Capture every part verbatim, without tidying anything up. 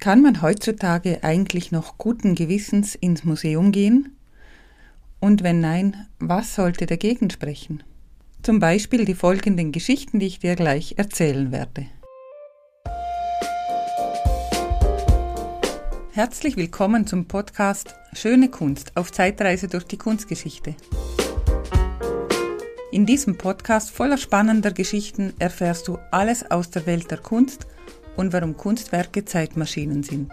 Kann man heutzutage eigentlich noch guten Gewissens ins Museum gehen? Und wenn nein, was sollte dagegen sprechen? Zum Beispiel die folgenden Geschichten, die ich dir gleich erzählen werde. Herzlich willkommen zum Podcast Schöne Kunst auf Zeitreise durch die Kunstgeschichte. In diesem Podcast voller spannender Geschichten erfährst du alles aus der Welt der Kunst und warum Kunstwerke Zeitmaschinen sind.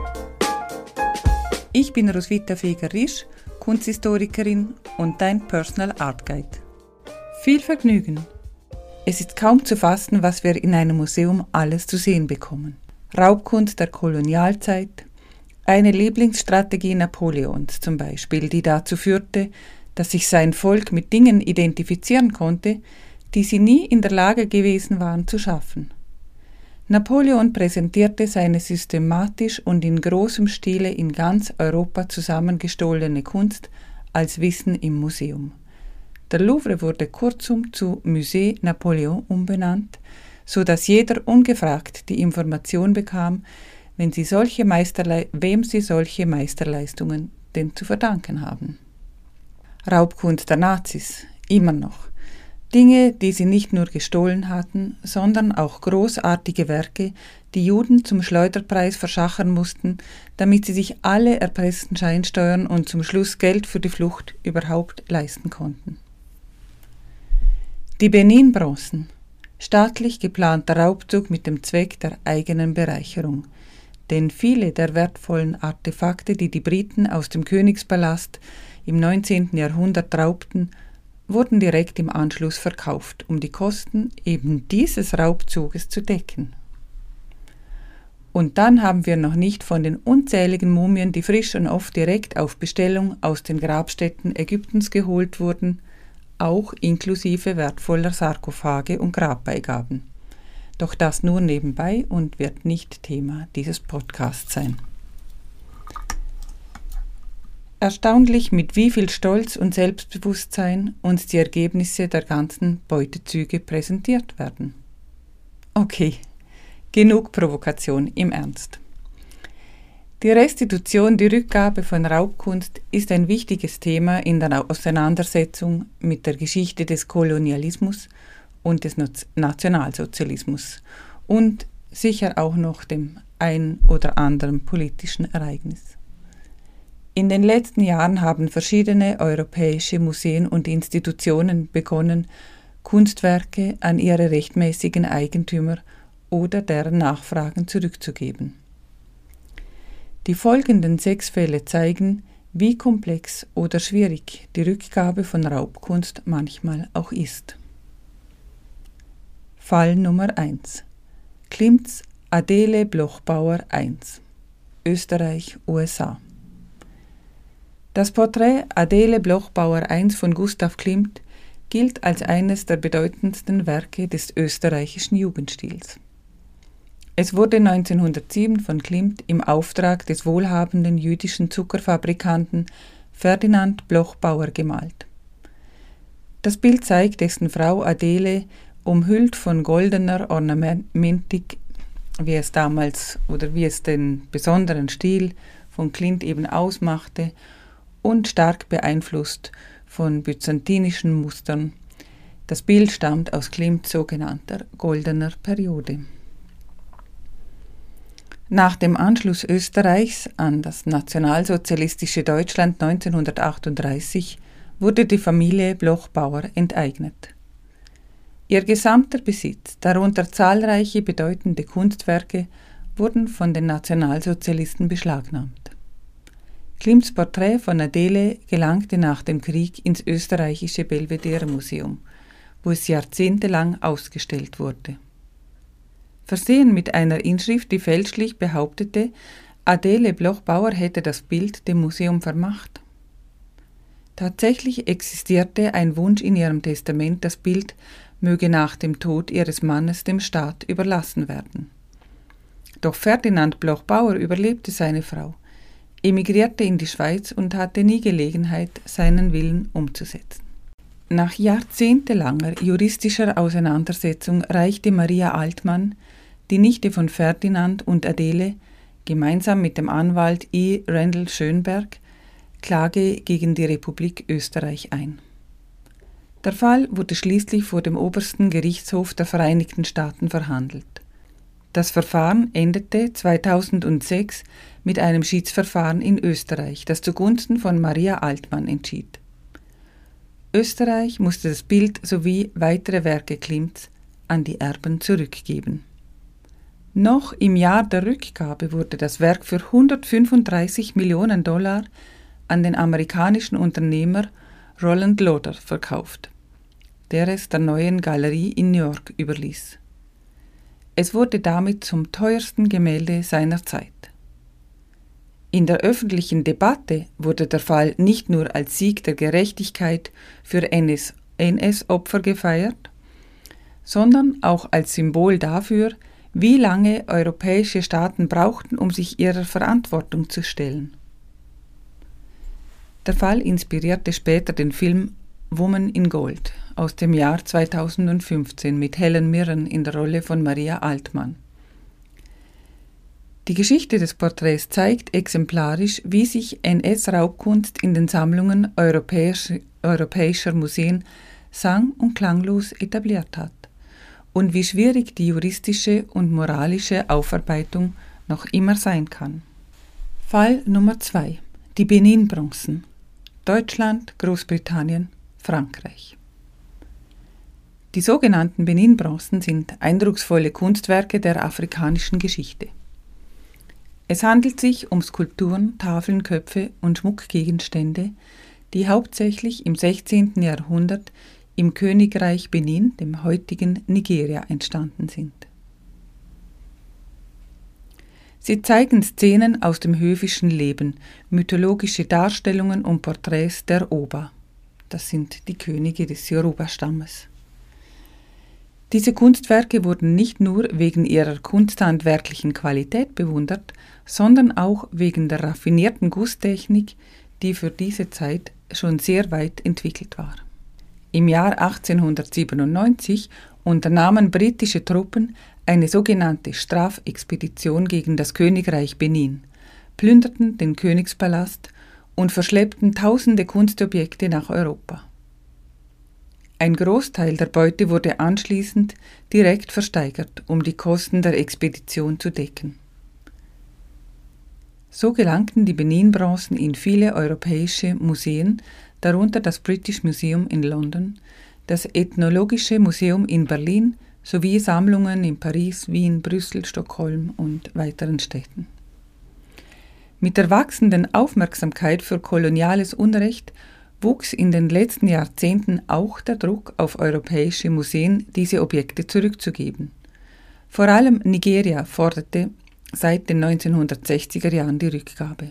Ich bin Roswitha Feger-Risch, Kunsthistorikerin und dein Personal Art Guide. Viel Vergnügen! Es ist kaum zu fassen, was wir in einem Museum alles zu sehen bekommen. Raubkunst der Kolonialzeit, eine Lieblingsstrategie Napoleons zum Beispiel, die dazu führte, dass sich sein Volk mit Dingen identifizieren konnte, die sie nie in der Lage gewesen waren zu schaffen. Napoleon präsentierte seine systematisch und in großem Stile in ganz Europa zusammengestohlene Kunst als Wissen im Museum. Der Louvre wurde kurzum zu Musée Napoléon umbenannt, so dass jeder ungefragt die Information bekam, wenn sie solche Meisterle- wem sie solche Meisterleistungen denn zu verdanken haben. Raubkunst der Nazis, immer noch. Dinge, die sie nicht nur gestohlen hatten, sondern auch großartige Werke, die Juden zum Schleuderpreis verschachern mussten, damit sie sich alle erpressten Scheinsteuern und zum Schluss Geld für die Flucht überhaupt leisten konnten. Die Benin-Bronzen, staatlich geplanter Raubzug mit dem Zweck der eigenen Bereicherung. Denn viele der wertvollen Artefakte, die die Briten aus dem Königspalast im neunzehnten Jahrhundert raubten, wurden direkt im Anschluss verkauft, um die Kosten eben dieses Raubzuges zu decken. Und dann haben wir noch nicht von den unzähligen Mumien, die frisch und oft direkt auf Bestellung aus den Grabstätten Ägyptens geholt wurden, auch inklusive wertvoller Sarkophage und Grabbeigaben. Doch das nur nebenbei und wird nicht Thema dieses Podcasts sein. Erstaunlich, mit wie viel Stolz und Selbstbewusstsein uns die Ergebnisse der ganzen Beutezüge präsentiert werden. Okay, genug Provokation im Ernst. Die Restitution, die Rückgabe von Raubkunst ist ein wichtiges Thema in der Auseinandersetzung mit der Geschichte des Kolonialismus und des Nationalsozialismus und sicher auch noch dem ein oder anderen politischen Ereignis. In den letzten Jahren haben verschiedene europäische Museen und Institutionen begonnen, Kunstwerke an ihre rechtmäßigen Eigentümer oder deren Nachfragen zurückzugeben. Die folgenden sechs Fälle zeigen, wie komplex oder schwierig die Rückgabe von Raubkunst manchmal auch ist. Fall Nummer eins. Klimts Adele Bloch-Bauer eins, Österreich, U S A. Das Porträt Adele Bloch-Bauer eins von Gustav Klimt gilt als eines der bedeutendsten Werke des österreichischen Jugendstils. Es wurde neunzehnhundertsieben von Klimt im Auftrag des wohlhabenden jüdischen Zuckerfabrikanten Ferdinand Bloch-Bauer gemalt. Das Bild zeigt dessen Frau Adele umhüllt von goldener Ornamentik, wie es damals oder wie es den besonderen Stil von Klimt eben ausmachte, und stark beeinflusst von byzantinischen Mustern. Das Bild stammt aus Klimts sogenannter goldener Periode. Nach dem Anschluss Österreichs an das nationalsozialistische Deutschland neunzehnhundertachtunddreißig wurde die Familie Bloch-Bauer enteignet. Ihr gesamter Besitz, darunter zahlreiche bedeutende Kunstwerke, wurden von den Nationalsozialisten beschlagnahmt. Klimts Porträt von Adele gelangte nach dem Krieg ins österreichische Belvedere Museum, wo es jahrzehntelang ausgestellt wurde. Versehen mit einer Inschrift, die fälschlich behauptete, Adele Bloch-Bauer hätte das Bild dem Museum vermacht. Tatsächlich existierte ein Wunsch in ihrem Testament, das Bild möge nach dem Tod ihres Mannes dem Staat überlassen werden. Doch Ferdinand Bloch-Bauer überlebte seine Frau, emigrierte in die Schweiz und hatte nie Gelegenheit, seinen Willen umzusetzen. Nach jahrzehntelanger juristischer Auseinandersetzung reichte Maria Altmann, die Nichte von Ferdinand und Adele, gemeinsam mit dem Anwalt E. Randall Schönberg Klage gegen die Republik Österreich ein. Der Fall wurde schließlich vor dem obersten Gerichtshof der Vereinigten Staaten verhandelt. Das Verfahren endete zweitausendsechs mit einem Schiedsverfahren in Österreich, das zugunsten von Maria Altmann entschied. Österreich musste das Bild sowie weitere Werke Klimts an die Erben zurückgeben. Noch im Jahr der Rückgabe wurde das Werk für hundertfünfunddreißig Millionen Dollar an den amerikanischen Unternehmer Roland Lauder verkauft, der es der Neuen Galerie in New York überließ. Es wurde damit zum teuersten Gemälde seiner Zeit. In der öffentlichen Debatte wurde der Fall nicht nur als Sieg der Gerechtigkeit für N S-Opfer gefeiert, sondern auch als Symbol dafür, wie lange europäische Staaten brauchten, um sich ihrer Verantwortung zu stellen. Der Fall inspirierte später den Film Woman in Gold aus dem Jahr zweitausendfünfzehn mit Helen Mirren in der Rolle von Maria Altmann. Die Geschichte des Porträts zeigt exemplarisch, wie sich N S-Raubkunst in den Sammlungen europäisch, europäischer Museen sang- und klanglos etabliert hat und wie schwierig die juristische und moralische Aufarbeitung noch immer sein kann. Fall Nummer zwei: Die Benin-Bronzen. Deutschland, Großbritannien, Frankreich. Die sogenannten Benin-Bronzen sind eindrucksvolle Kunstwerke der afrikanischen Geschichte. Es handelt sich um Skulpturen, Tafeln, Köpfe und Schmuckgegenstände, die hauptsächlich im sechzehnten Jahrhundert im Königreich Benin, dem heutigen Nigeria, entstanden sind. Sie zeigen Szenen aus dem höfischen Leben, mythologische Darstellungen und Porträts der Oba. Das sind die Könige des Yoruba-Stammes. Diese Kunstwerke wurden nicht nur wegen ihrer kunsthandwerklichen Qualität bewundert, sondern auch wegen der raffinierten Gusstechnik, die für diese Zeit schon sehr weit entwickelt war. Im Jahr achtzehnhundertsiebenundneunzig unternahmen britische Truppen eine sogenannte Strafexpedition gegen das Königreich Benin, plünderten den Königspalast und verschleppten tausende Kunstobjekte nach Europa. Ein Großteil der Beute wurde anschließend direkt versteigert, um die Kosten der Expedition zu decken. So gelangten die Benin-Bronzen in viele europäische Museen, darunter das British Museum in London, das Ethnologische Museum in Berlin sowie Sammlungen in Paris, Wien, Brüssel, Stockholm und weiteren Städten. Mit der wachsenden Aufmerksamkeit für koloniales Unrecht wuchs in den letzten Jahrzehnten auch der Druck auf europäische Museen, diese Objekte zurückzugeben. Vor allem Nigeria forderte seit den neunzehnhundertsechziger Jahren die Rückgabe.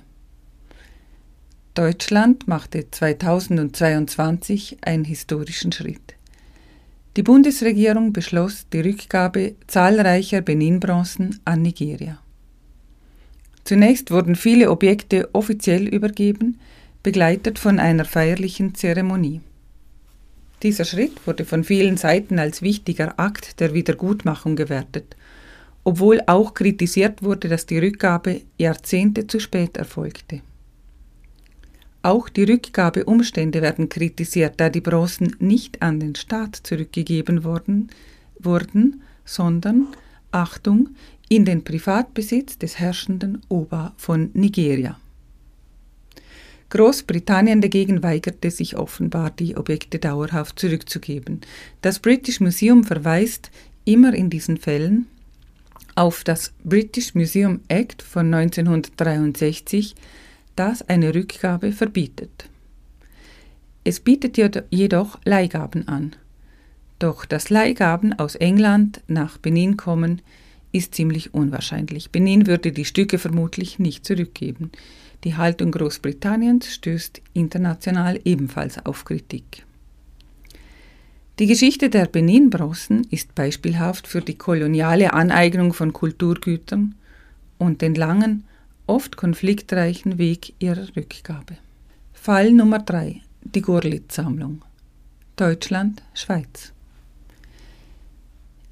Deutschland machte zweitausendzweiundzwanzig einen historischen Schritt. Die Bundesregierung beschloss die Rückgabe zahlreicher Benin-Bronzen an Nigeria. Zunächst wurden viele Objekte offiziell übergeben, begleitet von einer feierlichen Zeremonie. Dieser Schritt wurde von vielen Seiten als wichtiger Akt der Wiedergutmachung gewertet, obwohl auch kritisiert wurde, dass die Rückgabe Jahrzehnte zu spät erfolgte. Auch die Rückgabeumstände werden kritisiert, da die Bronzen nicht an den Staat zurückgegeben worden, wurden, sondern, Achtung, in den Privatbesitz des herrschenden Oba von Nigeria. Großbritannien dagegen weigerte sich offenbar, die Objekte dauerhaft zurückzugeben. Das British Museum verweist immer in diesen Fällen auf das British Museum Act von neunzehnhundertdreiundsechzig, das eine Rückgabe verbietet. Es bietet jedoch Leihgaben an. Doch dass Leihgaben aus England nach Benin kommen, ist ziemlich unwahrscheinlich. Benin würde die Stücke vermutlich nicht zurückgeben. Die Haltung Großbritanniens stößt international ebenfalls auf Kritik. Die Geschichte der Benin-Bronzen ist beispielhaft für die koloniale Aneignung von Kulturgütern und den langen, oft konfliktreichen Weg ihrer Rückgabe. Fall Nummer drei: Die Gurlitt-Sammlung. Deutschland, Schweiz.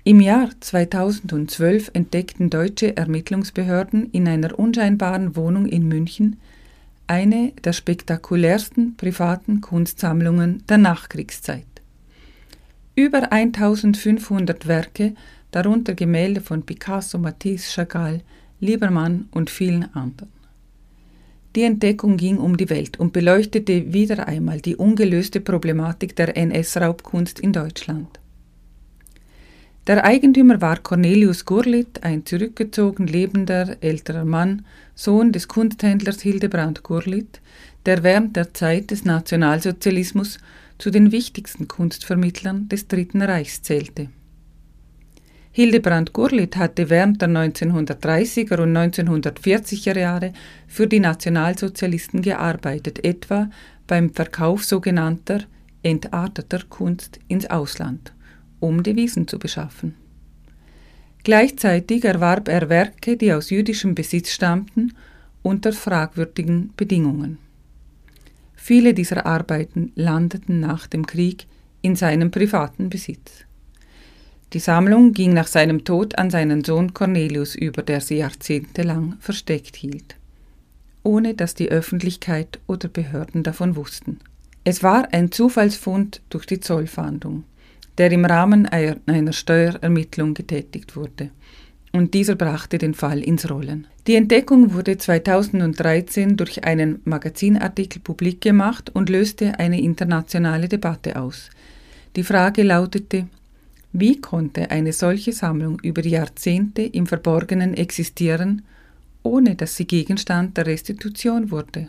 Im Jahr zweitausendzwölf entdeckten deutsche Ermittlungsbehörden in einer unscheinbaren Wohnung in München eine der spektakulärsten privaten Kunstsammlungen der Nachkriegszeit. Über eintausendfünfhundert Werke, darunter Gemälde von Picasso, Matisse, Chagall, Liebermann und vielen anderen. Die Entdeckung ging um die Welt und beleuchtete wieder einmal die ungelöste Problematik der N S-Raubkunst in Deutschland. Der Eigentümer war Cornelius Gurlitt, ein zurückgezogen lebender älterer Mann, Sohn des Kunsthändlers Hildebrand Gurlitt, der während der Zeit des Nationalsozialismus zu den wichtigsten Kunstvermittlern des Dritten Reichs zählte. Hildebrand Gurlitt hatte während der neunzehnhundertdreißiger und neunzehnhundertvierziger Jahre für die Nationalsozialisten gearbeitet, etwa beim Verkauf sogenannter entarteter Kunst ins Ausland, um Devisen zu beschaffen. Gleichzeitig erwarb er Werke, die aus jüdischem Besitz stammten, unter fragwürdigen Bedingungen. Viele dieser Arbeiten landeten nach dem Krieg in seinem privaten Besitz. Die Sammlung ging nach seinem Tod an seinen Sohn Cornelius über, der sie jahrzehntelang versteckt hielt, ohne dass die Öffentlichkeit oder Behörden davon wussten. Es war ein Zufallsfund durch die Zollfahndung, der im Rahmen einer Steuerermittlung getätigt wurde, und dieser brachte den Fall ins Rollen. Die Entdeckung wurde zweitausenddreizehn durch einen Magazinartikel publik gemacht und löste eine internationale Debatte aus. Die Frage lautete: Wie konnte eine solche Sammlung über Jahrzehnte im Verborgenen existieren, ohne dass sie Gegenstand der Restitution wurde?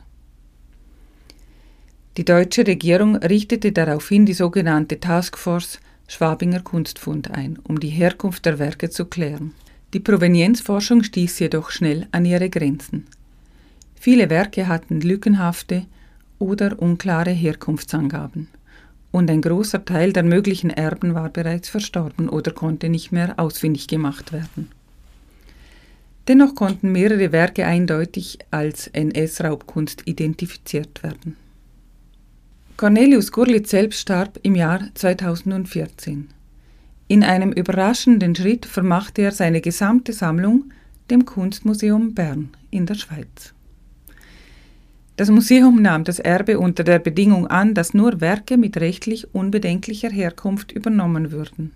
Die deutsche Regierung richtete daraufhin die sogenannte Taskforce Schwabinger Kunstfund ein, um die Herkunft der Werke zu klären. Die Provenienzforschung stieß jedoch schnell an ihre Grenzen. Viele Werke hatten lückenhafte oder unklare Herkunftsangaben. Und ein großer Teil der möglichen Erben war bereits verstorben oder konnte nicht mehr ausfindig gemacht werden. Dennoch konnten mehrere Werke eindeutig als N S-Raubkunst identifiziert werden. Cornelius Gurlitt selbst starb im Jahr zweitausendvierzehn. In einem überraschenden Schritt vermachte er seine gesamte Sammlung dem Kunstmuseum Bern in der Schweiz. Das Museum nahm das Erbe unter der Bedingung an, dass nur Werke mit rechtlich unbedenklicher Herkunft übernommen würden.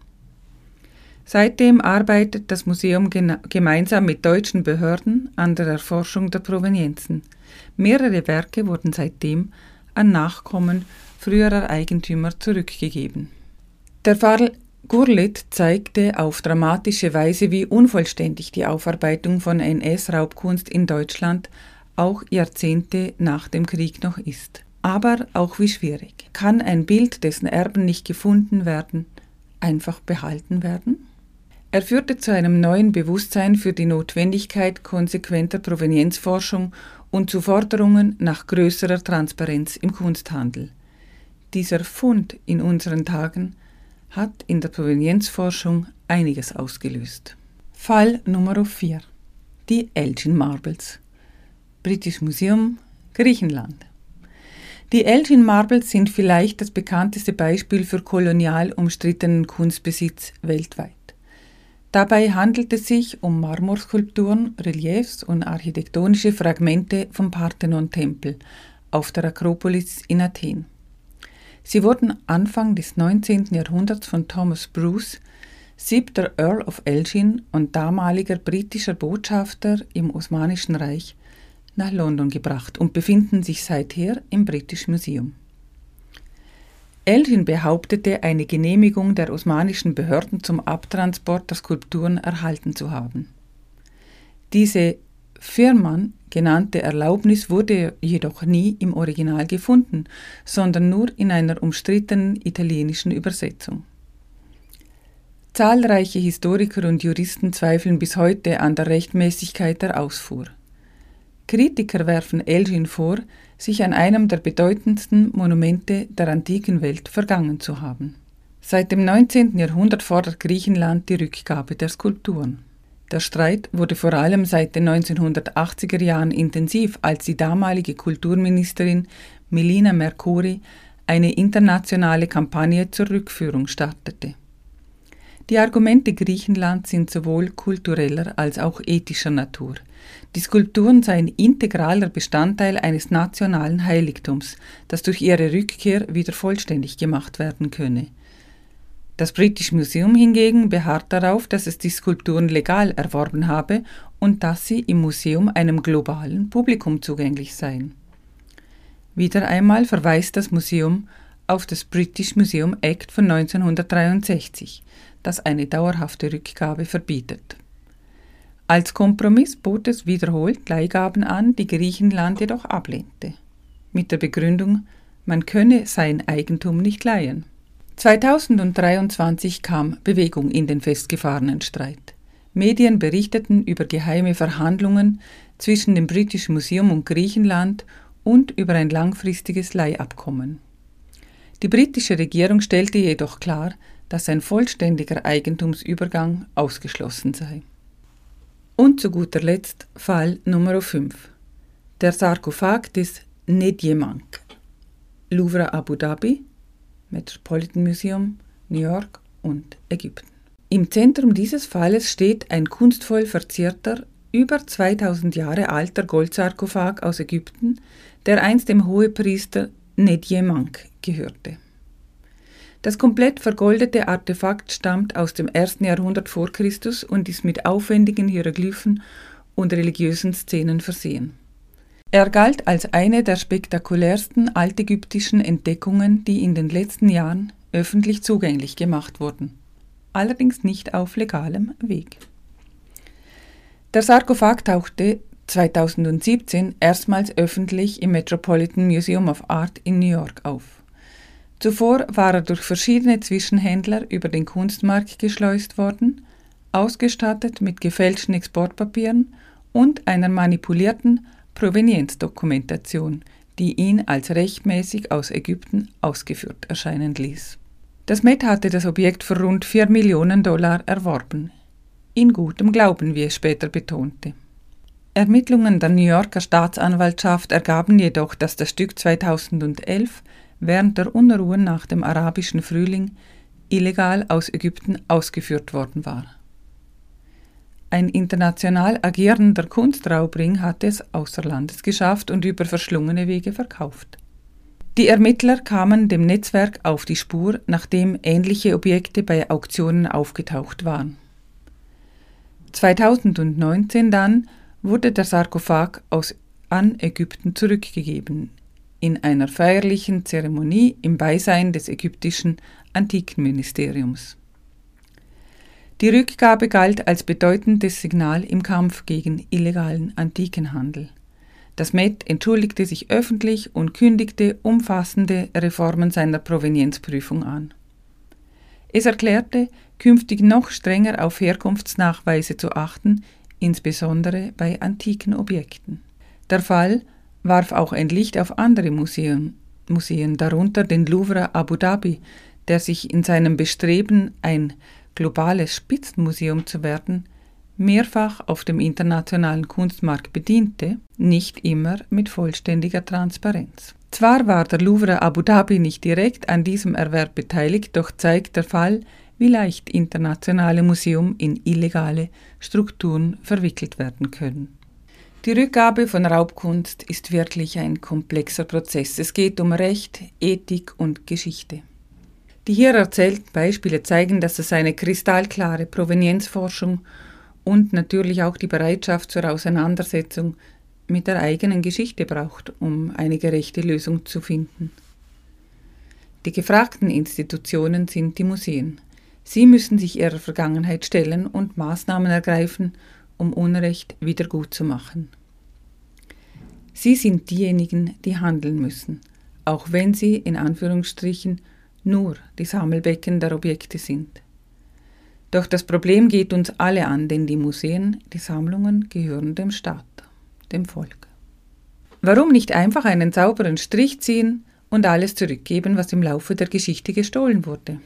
Seitdem arbeitet das Museum gena- gemeinsam mit deutschen Behörden an der Erforschung der Provenienzen. Mehrere Werke wurden seitdem an Nachkommen früherer Eigentümer zurückgegeben. Der Fall Gurlitt zeigte auf dramatische Weise, wie unvollständig die Aufarbeitung von N S-Raubkunst in Deutschland auch Jahrzehnte nach dem Krieg noch ist. Aber auch wie schwierig. Kann ein Bild, dessen Erben nicht gefunden werden, einfach behalten werden? Er führte zu einem neuen Bewusstsein für die Notwendigkeit konsequenter Provenienzforschung und zu Forderungen nach größerer Transparenz im Kunsthandel. Dieser Fund in unseren Tagen hat in der Provenienzforschung einiges ausgelöst. Fall Nummer vier. Die Elgin Marbles. British Museum, Griechenland. Die Elgin Marbles sind vielleicht das bekannteste Beispiel für kolonial umstrittenen Kunstbesitz weltweit. Dabei handelt es sich um Marmorskulpturen, Reliefs und architektonische Fragmente vom Parthenon-Tempel auf der Akropolis in Athen. Sie wurden Anfang des neunzehnten Jahrhunderts von Thomas Bruce, siebter Earl of Elgin und damaliger britischer Botschafter im Osmanischen Reich, nach London gebracht und befinden sich seither im British Museum. Elgin behauptete, eine Genehmigung der osmanischen Behörden zum Abtransport der Skulpturen erhalten zu haben. Diese Firman genannte Erlaubnis wurde jedoch nie im Original gefunden, sondern nur in einer umstrittenen italienischen Übersetzung. Zahlreiche Historiker und Juristen zweifeln bis heute an der Rechtmäßigkeit der Ausfuhr. Kritiker werfen Elgin vor, sich an einem der bedeutendsten Monumente der antiken Welt vergangen zu haben. Seit dem neunzehnten Jahrhundert fordert Griechenland die Rückgabe der Skulpturen. Der Streit wurde vor allem seit den neunzehnhundertachtziger Jahren intensiv, als die damalige Kulturministerin Melina Mercouri eine internationale Kampagne zur Rückführung startete. Die Argumente Griechenlands sind sowohl kultureller als auch ethischer Natur. Die Skulpturen seien integraler Bestandteil eines nationalen Heiligtums, das durch ihre Rückkehr wieder vollständig gemacht werden könne. Das British Museum hingegen beharrt darauf, dass es die Skulpturen legal erworben habe und dass sie im Museum einem globalen Publikum zugänglich seien. Wieder einmal verweist das Museum auf das British Museum Act von neunzehnhundertdreiundsechzig, das eine dauerhafte Rückgabe verbietet. Als Kompromiss bot es wiederholt Leihgaben an, die Griechenland jedoch ablehnte, mit der Begründung, man könne sein Eigentum nicht leihen. zweitausenddreiundzwanzig kam Bewegung in den festgefahrenen Streit. Medien berichteten über geheime Verhandlungen zwischen dem British Museum und Griechenland und über ein langfristiges Leihabkommen. Die britische Regierung stellte jedoch klar, dass ein vollständiger Eigentumsübergang ausgeschlossen sei. Und zu guter Letzt Fall Nummer fünf. Der Sarkophag des Nedjemank. Louvre Abu Dhabi, Metropolitan Museum, New York und Ägypten. Im Zentrum dieses Falles steht ein kunstvoll verzierter, über zweitausend Jahre alter Goldsarkophag aus Ägypten, der einst dem Hohepriester Nedjemank gehörte. Das komplett vergoldete Artefakt stammt aus dem ersten Jahrhundert vor Christus und ist mit aufwendigen Hieroglyphen und religiösen Szenen versehen. Er galt als eine der spektakulärsten altägyptischen Entdeckungen, die in den letzten Jahren öffentlich zugänglich gemacht wurden, allerdings nicht auf legalem Weg. Der Sarkophag tauchte zweitausendsiebzehn erstmals öffentlich im Metropolitan Museum of Art in New York auf. Zuvor war er durch verschiedene Zwischenhändler über den Kunstmarkt geschleust worden, ausgestattet mit gefälschten Exportpapieren und einer manipulierten Provenienzdokumentation, die ihn als rechtmäßig aus Ägypten ausgeführt erscheinen ließ. Das Met hatte das Objekt für rund vier Millionen Dollar erworben. In gutem Glauben, wie es später betonte. Ermittlungen der New Yorker Staatsanwaltschaft ergaben jedoch, dass das Stück zweitausendelf während der Unruhen nach dem arabischen Frühling illegal aus Ägypten ausgeführt worden war. Ein international agierender Kunstraubring hatte es außer Landes geschafft und über verschlungene Wege verkauft. Die Ermittler kamen dem Netzwerk auf die Spur, nachdem ähnliche Objekte bei Auktionen aufgetaucht waren. zweitausendneunzehn dann wurde der Sarkophag aus an Ägypten zurückgegeben, in einer feierlichen Zeremonie im Beisein des ägyptischen Antikenministeriums. Die Rückgabe galt als bedeutendes Signal im Kampf gegen illegalen Antikenhandel. Das Met entschuldigte sich öffentlich und kündigte umfassende Reformen seiner Provenienzprüfung an. Es erklärte, künftig noch strenger auf Herkunftsnachweise zu achten, insbesondere bei antiken Objekten. Der Fall warf auch ein Licht auf andere Museen, Museen, darunter den Louvre Abu Dhabi, der sich in seinem Bestreben, ein globales Spitzenmuseum zu werden, mehrfach auf dem internationalen Kunstmarkt bediente, nicht immer mit vollständiger Transparenz. Zwar war der Louvre Abu Dhabi nicht direkt an diesem Erwerb beteiligt, doch zeigt der Fall, wie leicht internationale Museen in illegale Strukturen verwickelt werden können. Die Rückgabe von Raubkunst ist wirklich ein komplexer Prozess. Es geht um Recht, Ethik und Geschichte. Die hier erzählten Beispiele zeigen, dass es eine kristallklare Provenienzforschung und natürlich auch die Bereitschaft zur Auseinandersetzung mit der eigenen Geschichte braucht, um eine gerechte Lösung zu finden. Die gefragten Institutionen sind die Museen. Sie müssen sich ihrer Vergangenheit stellen und Maßnahmen ergreifen, um Unrecht wiedergutzumachen. Sie sind diejenigen, die handeln müssen, auch wenn sie in Anführungsstrichen nur die Sammelbecken der Objekte sind. Doch das Problem geht uns alle an, denn die Museen, die Sammlungen gehören dem Staat, dem Volk. Warum nicht einfach einen sauberen Strich ziehen und alles zurückgeben, was im Laufe der Geschichte gestohlen wurde?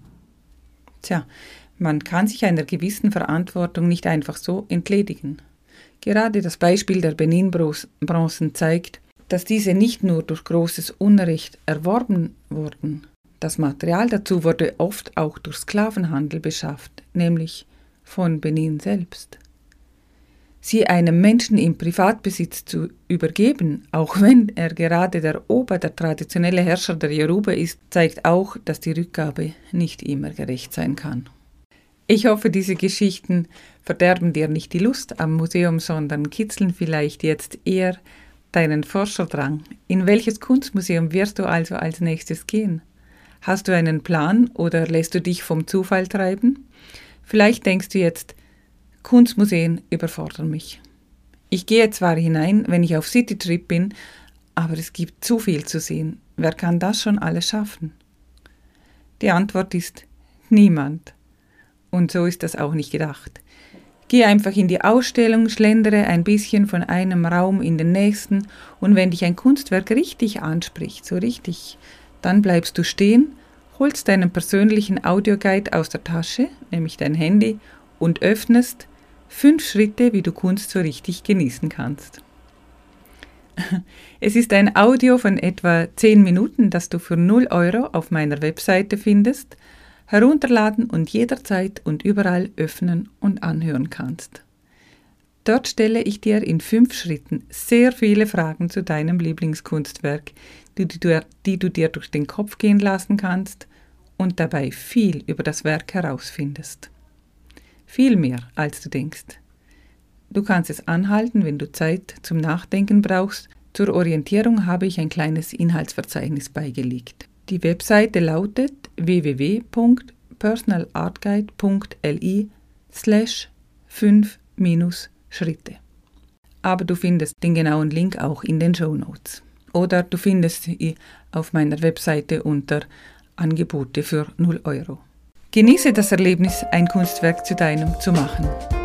Tja, man kann sich einer gewissen Verantwortung nicht einfach so entledigen. Gerade das Beispiel der Benin-Bronzen zeigt, dass diese nicht nur durch großes Unrecht erworben wurden, Das Material dazu wurde oft auch durch Sklavenhandel beschafft, nämlich von Benin selbst. Sie einem Menschen im Privatbesitz zu übergeben, auch wenn er gerade der Ober, der traditionelle Herrscher der Yoruba ist, zeigt auch, dass die Rückgabe nicht immer gerecht sein kann. Ich hoffe, diese Geschichten verderben dir nicht die Lust am Museum, sondern kitzeln vielleicht jetzt eher deinen Forscherdrang. In welches Kunstmuseum wirst du also als nächstes gehen? Hast du einen Plan oder lässt du dich vom Zufall treiben? Vielleicht denkst du jetzt, Kunstmuseen überfordern mich. Ich gehe zwar hinein, wenn ich auf Citytrip bin, aber es gibt zu viel zu sehen. Wer kann das schon alles schaffen? Die Antwort ist niemand. Und so ist das auch nicht gedacht. Geh einfach in die Ausstellung, schlendere ein bisschen von einem Raum in den nächsten und wenn dich ein Kunstwerk richtig anspricht, so richtig, dann bleibst du stehen, holst deinen persönlichen Audioguide aus der Tasche, nämlich dein Handy, und öffnest fünf Schritte, wie du Kunst so richtig genießen kannst. Es ist ein Audio von etwa zehn Minuten, das du für null Euro auf meiner Webseite findest, herunterladen und jederzeit und überall öffnen und anhören kannst. Dort stelle ich dir in fünf Schritten sehr viele Fragen zu deinem Lieblingskunstwerk, die du, die du dir durch den Kopf gehen lassen kannst und dabei viel über das Werk herausfindest. Viel mehr, als du denkst. Du kannst es anhalten, wenn du Zeit zum Nachdenken brauchst. Zur Orientierung habe ich ein kleines Inhaltsverzeichnis beigelegt. Die Webseite lautet w w w punkt personalartguide punkt l i slash fünf Schritte. Aber du findest den genauen Link auch in den Shownotes. Oder du findest sie auf meiner Webseite unter Angebote für null Euro. Genieße das Erlebnis, ein Kunstwerk zu deinem zu machen.